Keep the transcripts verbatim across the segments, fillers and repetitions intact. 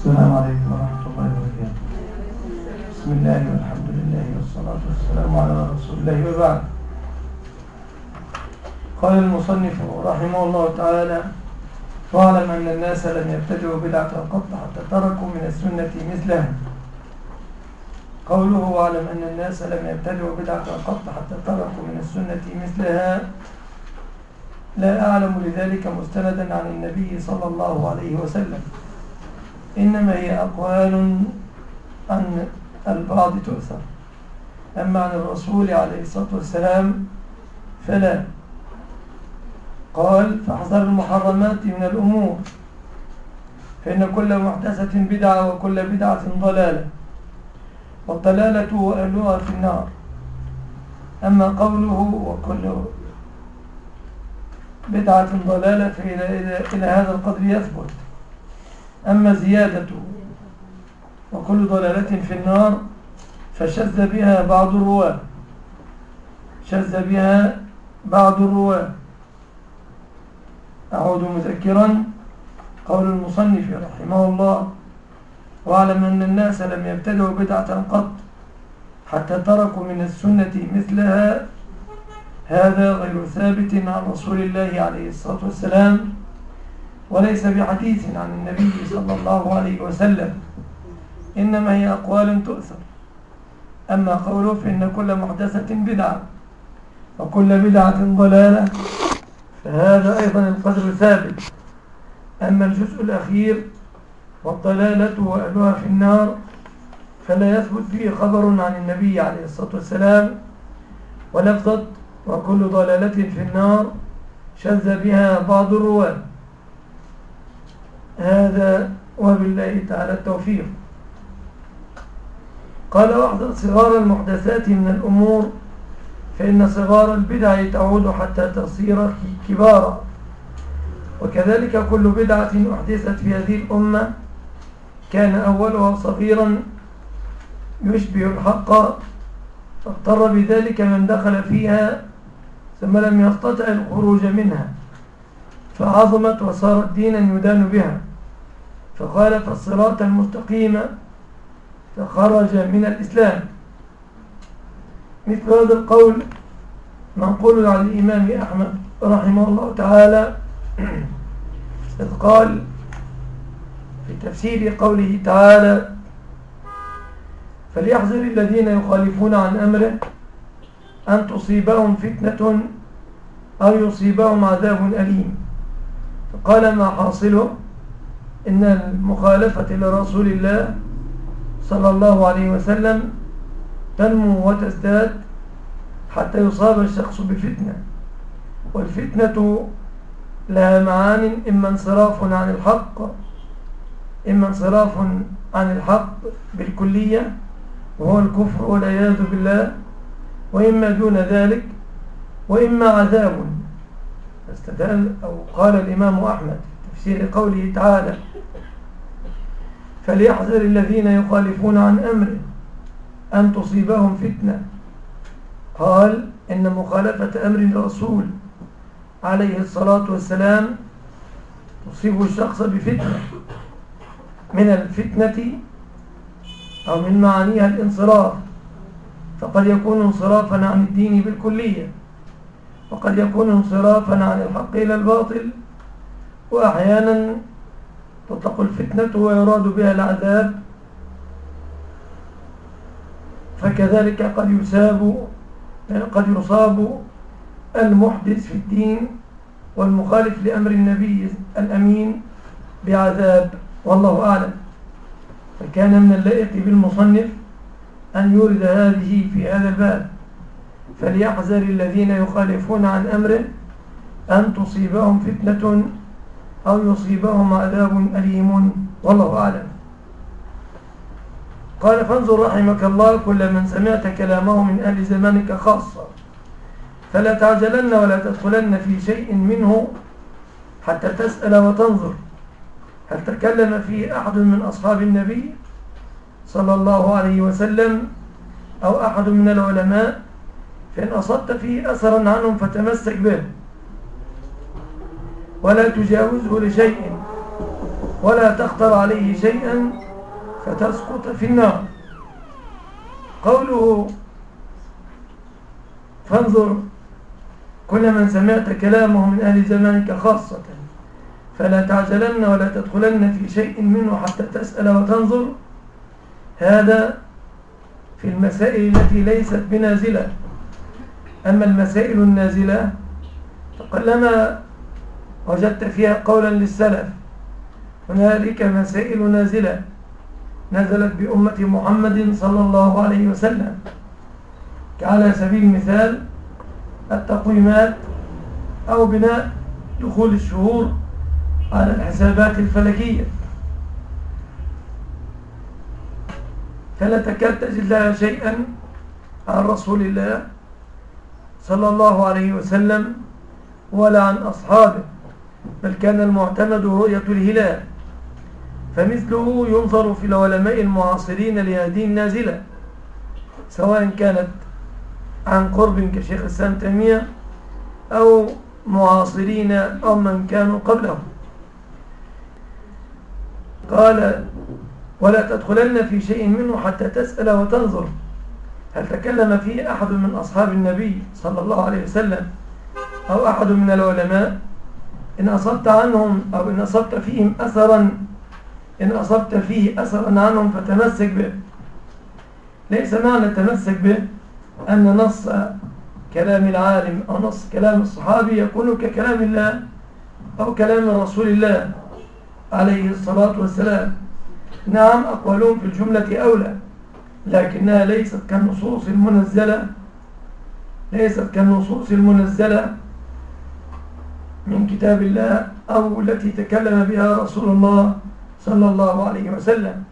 السلام عليكم ورحمة الله وبركاته. بسم الله والحمد لله والصلاة والسلام على رسول الله وبعد. قال المصنف رحمه الله تعالى: واعلم أن الناس لم يبتدعوا بدعة قط حتى تركوا من السنة مثلها. قوله واعلم أن الناس لم يبتدعوا بدعة قط حتى تركوا من السنة مثلها، لا أعلم لذلك مستندا عن النبي صلى الله عليه وسلم، إنما هي أقوال عن البعض تؤثر، أما عن الرسول عليه الصلاة والسلام فلا. قال: فاحذر المحرمات من الأمور، فإن كل محدثة بدعة وكل بدعة ضلالة، والضلالة وأهلها في النار. أما قوله وكل بدعة ضلالة فإلى إلى هذا القدر يثبت. أما زيادة وكل ضلالة في النار فشذ بها بعض الرواة شذ بها بعض الرواة أعود مذكرا: قول المصنف رحمه الله: واعلم أن الناس لم يبتدعوا بدعة قط حتى تركوا من السنة مثلها، هذا غير ثابت عن رسول الله عليه الصلاة والسلام، وليس بحديث عن النبي صلى الله عليه وسلم، إنما هي أقوال تؤثر. أما قوله فإن كل محدثة بدعة وكل بدعة ضلالة فهذا أيضا القدر ثابت. أما الجزء الأخير والضلالة وأهلها في النار فلا يثبت فيه خبر عن النبي عليه الصلاة والسلام، ولفظة وكل ضلالة في النار شذ بها بعض الرواة. هذا وبالله تعالى التوفيق. قال: واحذر صغار المحدثات من الأمور، فإن صغار البدع تعود حتى تصير كبارا، وكذلك كل بدعة أحدثت في هذه الأمة كان أولها صغيرا يشبه الحق، فاضطر بذلك من دخل فيها ثم لم يستطع الخروج منها، فعظمت وصارت دينا يدان بها، فخالف الصراط المستقيم فخرج من الإسلام. مثل هذا القول منقول عن الإمام أحمد رحمه الله تعالى، إذ قال في تفسير قوله تعالى: فليحذر الذين يخالفون عن أمره أن تصيبهم فتنة أو يصيبهم عذاب أليم. فقال: ما حاصله إن المخالفة لرسول الله صلى الله عليه وسلم تنمو وتزداد حتى يصاب الشخص بفتنة، والفتنة لها معان: إما انصراف عن الحق إما انصراف عن الحق بالكلية وهو الكفر والعياذ بالله، وإما دون ذلك، وإما عذاب. استدل أو قال الإمام أحمد في تفسير قوله تعالى: فليحذر الذين يخالفون عن أمره أن تصيبهم فتنة، قال: إن مخالفة أمر الرسول عليه الصلاة والسلام تصيب الشخص بفتنة. من الفتنة أو من معانيها الانصراف، فقد يكون انصرافا عن الدين بالكلية، وقد يكون انصرافا عن الحق إلى الباطل، وأحيانا تطلق الفتنة ويراد بها العذاب، فكذلك قد يصاب قد يصاب المحدث في الدين والمخالف لأمر النبي الأمين بعذاب، والله أعلم. فكان من اللائق بالمصنف أن يورد هذه في هذا الباب: فليحذر الذين يخالفون عن أمره أن تصيبهم فتنة أو يصيبهم عذاب أليم، والله أعلم. قال: فانظر رحمك الله كل من سمعت كلامه من أهل زمانك خاصة، فلا تعجلن ولا تدخلن في شيء منه حتى تسأل وتنظر هل تكلم فيه أحد من أصحاب النبي صلى الله عليه وسلم أو أحد من العلماء، فإن أصبت فيه أثرا عنهم فتمسك به ولا تجاوزه لشيء، ولا تختر عليه شيئا فتسقط في النار. قوله فانظر كل من سمعت كلامه من أهل زمانك خاصة فلا تعجلن ولا تدخلن في شيء منه حتى تسأل وتنظر، هذا في المسائل التي ليست بنازلة. أما المسائل النازلة فقلما وجدت فيها قولا للسلف. هنالك مسائل نازلة نزلت بأمة محمد صلى الله عليه وسلم، كعلى سبيل المثال التقويمات أو بناء دخول الشهور على الحسابات الفلكية، فلا تكاد تجد لها شيئا عن رسول الله صلى الله عليه وسلم ولا عن أصحابه، بل كان المعتمد رؤية الهلال، فمثله ينظر في العلماء المعاصرين لهذه النازلة، سواء كانت عن قرب كشيخ الإسلام تيمية أو معاصرين أو من كانوا قبلهم. قال ولا تدخلن في شيء منه حتى تسأل وتنظر. هل تكلم فيه أحد من أصحاب النبي صلى الله عليه وسلم أو أحد من العلماء؟ إن أصبت عنهم أو إن أصبت فيهم أثرا إن أصبت فيه أثرا عنهم فتمسك به. ليس معنى تمسك به أن نص كلام العالم أو نص كلام الصحابي يكون ككلام الله أو كلام رسول الله عليه الصلاة والسلام. نعم أقوالهم في الجملة أولى، لكنها ليست كالنصوص المنزلة ليست كالنصوص المنزلة من كتاب الله أو التي تكلم بها رسول الله صلى الله عليه وسلم.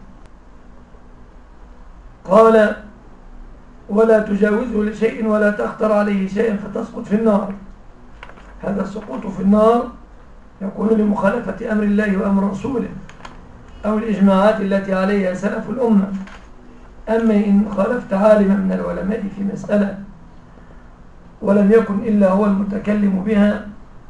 قال ولا تجاوزه لشيء ولا تختر عليه شيئا فتسقط في النار. هذا السقوط في النار يكون لمخالفة أمر الله وأمر رسوله أو الإجماعات التي عليها سلف الأمة. أما إن خالفت عالما من العلماء في مسألة ولم يكن إلا هو المتكلم بها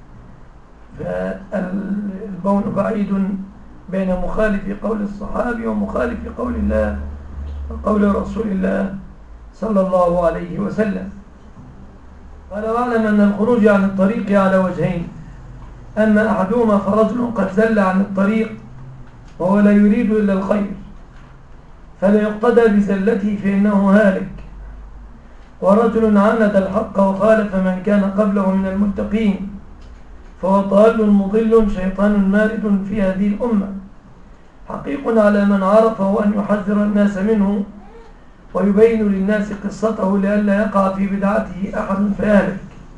فالبون بعيد بين مخالف قول الصحابي ومخالف قول الله وقول رسول الله صلى الله عليه وسلم. قال واعلم أن الخروج عن الطريق على وجهين، أما أحدهما فرجل قد زل عن الطريق وهو لا يريد إلا الخير فلا يقتدى بزلته فإنه هالك، ورجل عاند الحق وخالف من كان قبله من المتقين فهو ضال مضل شيطان مارد في هذه الأمة، حقيق على من عرفه أن يحذر الناس منه ويبين للناس قصته لئلا يقع في بدعته أحد فيهلك.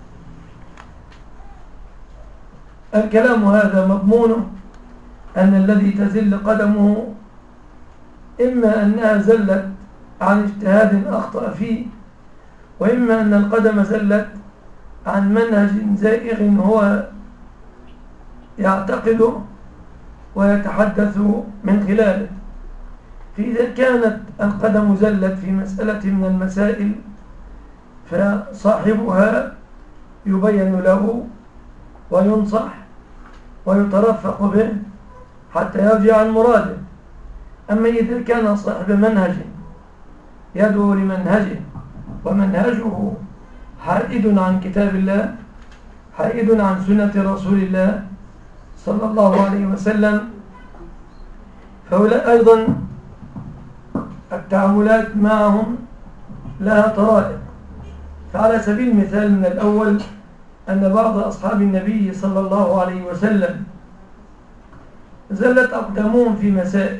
الكلام هذا مضمونه أن الذي تزل قدمه إما أنها زلت عن اجتهاد أخطأ فيه، وإما أن القدم زلت عن منهج زائغ هو يعتقده ويتحدث من خلاله. فإذا كانت القدم زلت في مسألة من المسائل فصاحبها يبين له وينصح ويترفق به حتى يرجع عن مراده. أما إذا كان صاحب منهج يدعو لمنهجه ومنهجه حائد عن كتاب الله حائد عن سنة رسول الله صلى الله عليه وسلم فهؤلاء أيضا التعاملات معهم لها طرائق. فعلى سبيل المثال من الأول أن بعض أصحاب النبي صلى الله عليه وسلم زلت أقدامهم في مسائل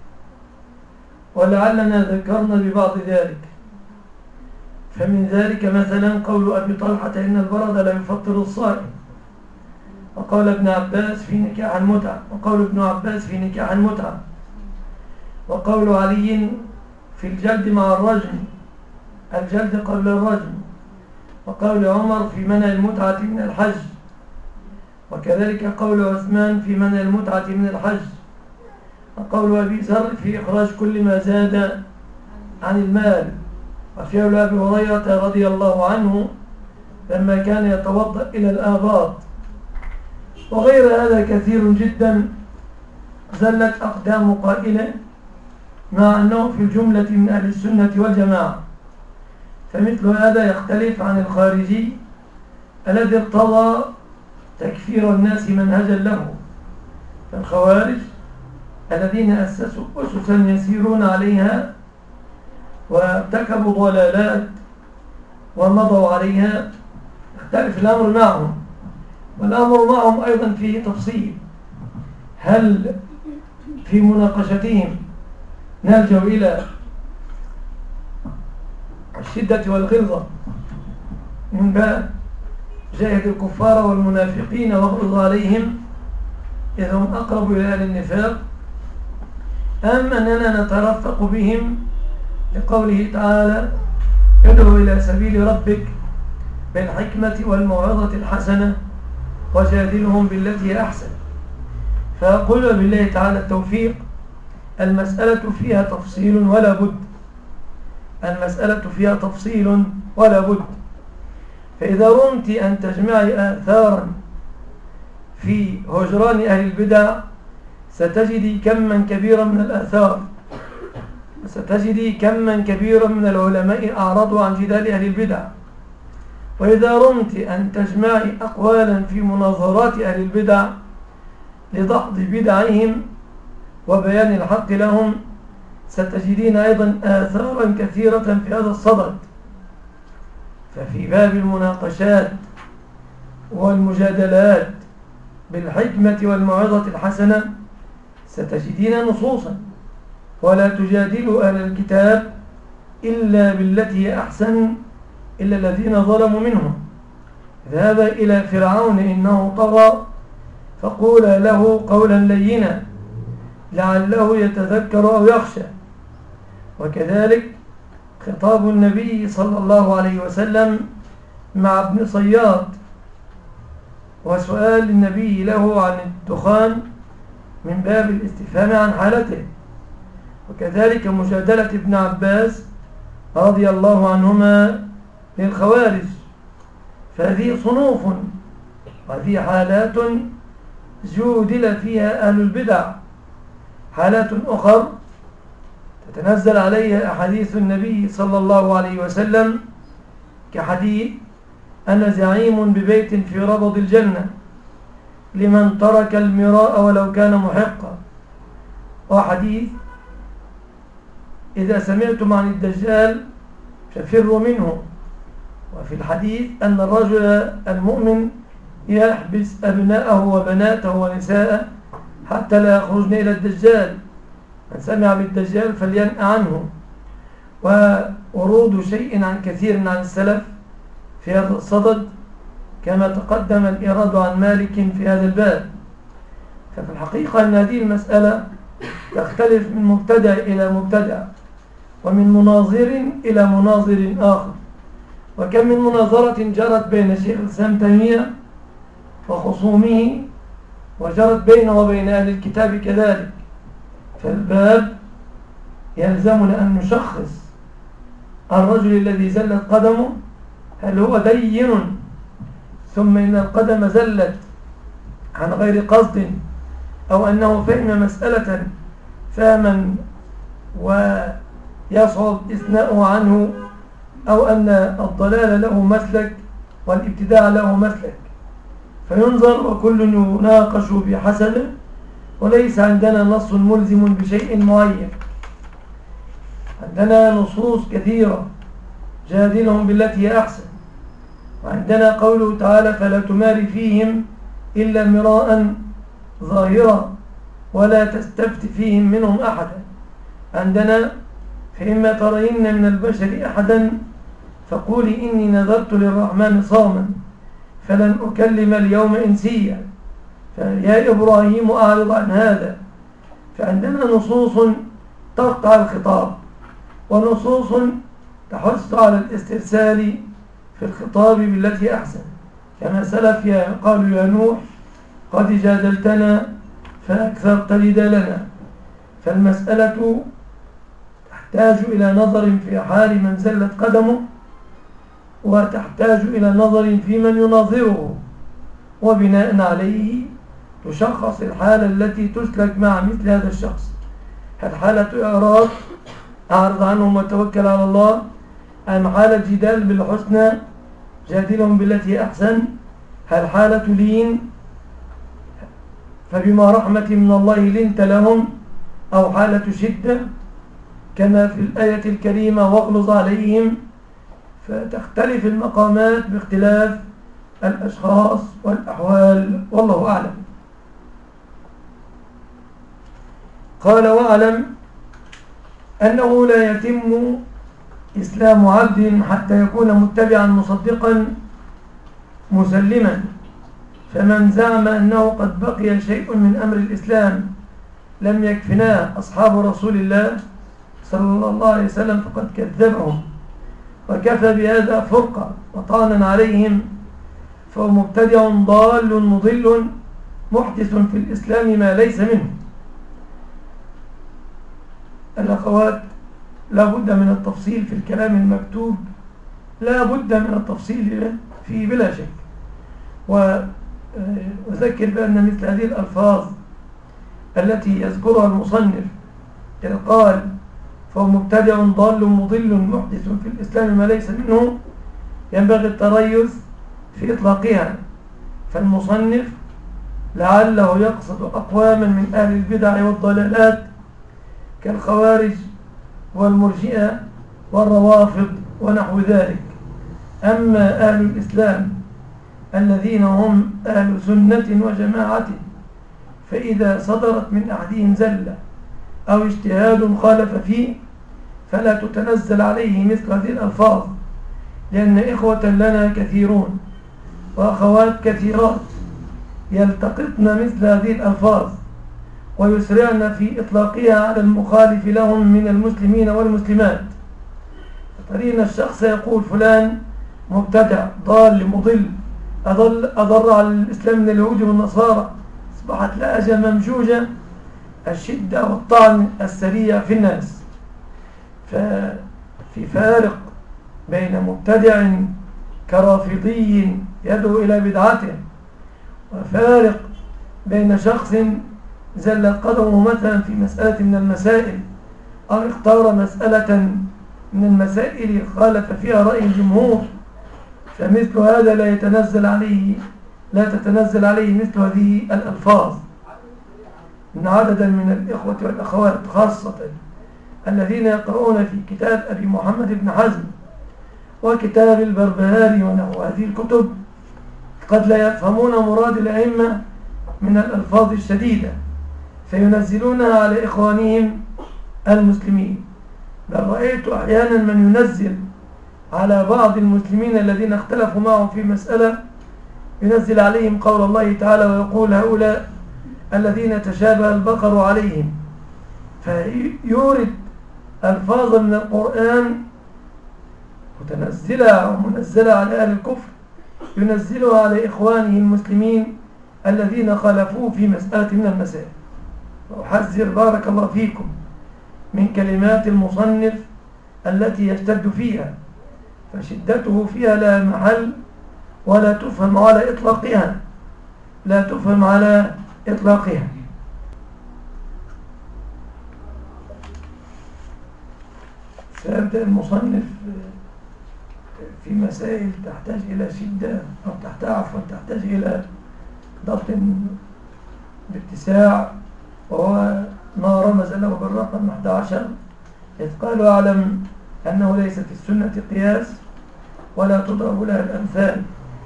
ولعلنا ذكرنا ببعض ذلك. فمن ذلك مثلا قول أبي طلحة إن البرد لا يفطر الصائم، وقول ابن عباس في نكاح المتعة وقول ابن عباس في نكاح المتعة وقول علي في الجلد مع الرجم الجلد قبل الرجم، وقول عمر في منع المتعة من الحج، وكذلك قول عثمان في منع المتعة من الحج، وقول أبي ذر في إخراج كل ما زاد عن المال، وفي قول أبي هريرة رضي الله عنه لما كان يتوضأ إلى الآباط، وغير هذا كثير جدا زلت أقدام قائله مع أنه في الجملة من أهل السنة والجماعة. فمثل هذا يختلف عن الخارجي الذي ارتضى تكفير الناس منهجا له. فالخوارج الذين أسسوا أسسا يسيرون عليها وارتكبوا ضلالات ومضوا عليها يختلف الأمر معهم، والأمر معهم أيضا فيه تفصيل. هل في مناقشتهم نلجأ إلى الشدة والغلظة من باب جاهد الكفار والمنافقين واغلظ عليهم إذا هم أقرب إلى أهل النفاق، أم أننا نترفق بهم لقوله تعالى ادعو إلى سبيل ربك بالحكمة والموعظة الحسنة وجادلهم بالتي هي أحسن؟ فأقول بالله تعالى التوفيق، المسألة فيها تفصيل ولا بد، المسألة فيها تفصيل ولا بد. فإذا رمت أن تجمعي آثارا في هجران أهل البدع ستجدي كما كبيرا من الآثار، ستجدي كما كبيرا من العلماء أعرضوا عن جدال أهل البدع. وإذا رمت أن تجمعي أقوالا في مناظرات أهل البدع لدحض بدعهم وبيان الحق لهم ستجدين أيضا آثارا كثيرة في هذا الصدد. ففي باب المناقشات والمجادلات بالحكمة والموعظة الحسنة ستجدين نصوصا، ولا تجادلوا أهل الكتاب إلا بالتي هي أحسن إلا الذين ظلموا منهم. ذهب إلى فرعون إنه طغى فقولا له قولا لينا لعله يتذكر أو يخشى. وكذلك خطاب النبي صلى الله عليه وسلم مع ابن صياد وسؤال النبي له عن الدخان من باب الاستفهام عن حالته. وكذلك مجادلة ابن عباس رضي الله عنهما للخوارج. فهذه صنوف وهذه حالات جودل فيها أهل البدع. حالات أخرى تتنزل عليها أحاديث النبي صلى الله عليه وسلم كحديث أنا زعيم ببيت في ربض الجنة لمن ترك المراء ولو كان محقا، وحديث إذا سمعتم عن الدجال ففروا منه. وفي الحديث أن الرجل المؤمن يحبس أبناءه وبناته ونساءه حتى لا يخرجن إلى الدجال، من سمع بالدجال فلينأ عنه. وورود شيء عن كثير عن السلف في هذا الصدد كما تقدم الإيراد عن مالك في هذا الباب. ففي الحقيقة أن هذه المسألة تختلف من مبتدع إلى مبتدع ومن مناظر إلى مناظر آخر. وكم من مناظرة جرت بين شيخ الإسلام تيمية وخصومه وجرت بينه وبين أهل الكتاب كذلك. فالباب يلزمنا أن نشخص الرجل الذي زلت قدمه هل هو دين ثم إن القدم زلت عن غير قصد، أو أنه فهم مسألة فهما ويصعب إثناؤه عنه، أو أن الضلال له مسلك والابتداع له مسلك. فينظر وكل يناقش بحسبه، وليس عندنا نص ملزم بشيء معين. عندنا نصوص كثيرة جادلهم بالتي هي أحسن، وعندنا قوله تعالى فلا تماري فيهم إلا مراء ظاهرا ولا تستفت فيهم منهم أحدا. عندنا فإما ترين من البشر أحدا فقولي إني نذرت للرحمن صوما فلن أكلم اليوم إنسيا، فيا إبراهيم أعرض عن هذا. فعندنا نصوص تقطع الخطاب، ونصوص تحث على الاسترسال في الخطاب بالتي أحسن، كما سلف يا قالوا يا نوح قد جادلتنا فأكثرت جدالنا. فالمسألة تحتاج إلى نظر في حال من زلت قدمه، وتحتاج إلى نظر في من يناظره، وبناء عليه تشخص الحالة التي تسلك مع مثل هذا الشخص. هل حالة إعراض أعرض عنهم وتوكل على الله، أم حالة جدال بالحسنى جادلهم بالتي أحسن؟ هل حالة لين فبما رحمة من الله لنت لهم، أو حالة شدة كما في الآية الكريمة واغلظ عليهم؟ فتختلف المقامات باختلاف الأشخاص والأحوال، والله أعلم. قال واعلم أنه لا يتم إسلام عبد حتى يكون متبعا مصدقا مسلما، فمن زعم أنه قد بقي شيء من أمر الإسلام لم يكفناه أصحاب رسول الله صلى الله عليه وسلم فقد كذبهم وكفى بهذا فرقة وطعنا عليهم، فهو مبتدع ضال مضل محدث في الإسلام ما ليس منه. الأخوات لا بد من التفصيل في الكلام المكتوب، لا بد من التفصيل فيه بلا شك. وأذكر بأن مثل هذه الألفاظ التي يذكرها المصنف إذ قال فهو مبتدع ضال مضل محدث في الإسلام ما ليس منه ينبغي التريث في إطلاقها، فالمصنف لعله يقصد أقواما من أهل البدع والضلالات كالخوارج والمرجئة والروافض ونحو ذلك. أما أهل الإسلام الذين هم أهل سنة وجماعة فإذا صدرت من أحدهم زلة أو اجتهاد خالف فيه فلا تتنزل عليه مثل هذه الألفاظ، لأن إخوة لنا كثيرون وأخوات كثيرات يلتقطن مثل هذه الألفاظ ويسرعن في إطلاقها على المخالف لهم من المسلمين والمسلمات. فترين الشخص يقول فلان مبتدع ضال مضل أضل أضر على الإسلام من اليهود والنصارى، أصبحت لهجة ممجوجة، الشدة والطعن السريع في الناس. ففي فارق بين مبتدع كرافضي يدعو إلى بدعته، وفارق بين شخص زلت قدمه مثلا في مسألة من المسائل أو اختار مسألة من المسائل خالف فيها رأي الجمهور، فمثل هذا لا يتنزل عليه لا تتنزل عليه مثل هذه الألفاظ. إن عددا من الإخوة والأخوات خاصة الذين يقرؤون في كتاب أبي محمد بن حزم وكتاب البربهاري ونحو هذه الكتب قد لا يفهمون مراد الأئمة من الألفاظ الشديدة فينزلونها على إخوانهم المسلمين. بل رأيت أحيانا من ينزل على بعض المسلمين الذين اختلفوا معهم في مسألة، ينزل عليهم قول الله تعالى ويقول هؤلاء الذين تشابه البقر عليهم، فيورد ألفاظا من القرآن متنزلة أو منزلة على أهل الكفر ينزلها على إخوانه المسلمين الذين خالفوه في مسألة من المسائل. وأحذر بارك الله فيكم من كلمات المصنف التي يشتد فيها، فشدته فيها لا محل ولا تفهم على إطلاقها لا تفهم على إطلاقها. سيبدأ المصنف في مسائل تحتاج إلى شدة أو تحتاج عفوا تحتاج إلى ضبط باتساع، وهو ما رمز له بالرقم أحد عشر إذ قالوا أعلم أنه ليس في السنة قياس ولا تضرب لها الأمثال.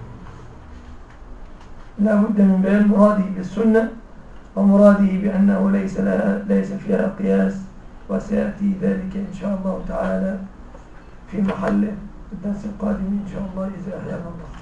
لا بد من بيان مراده بالسنة ومراده بأنه ليس لها ليس فيها قياس، وسيأتي ذلك إن شاء الله تعالى في محله في الدرس القادم إن شاء الله إذا أحيانا الله.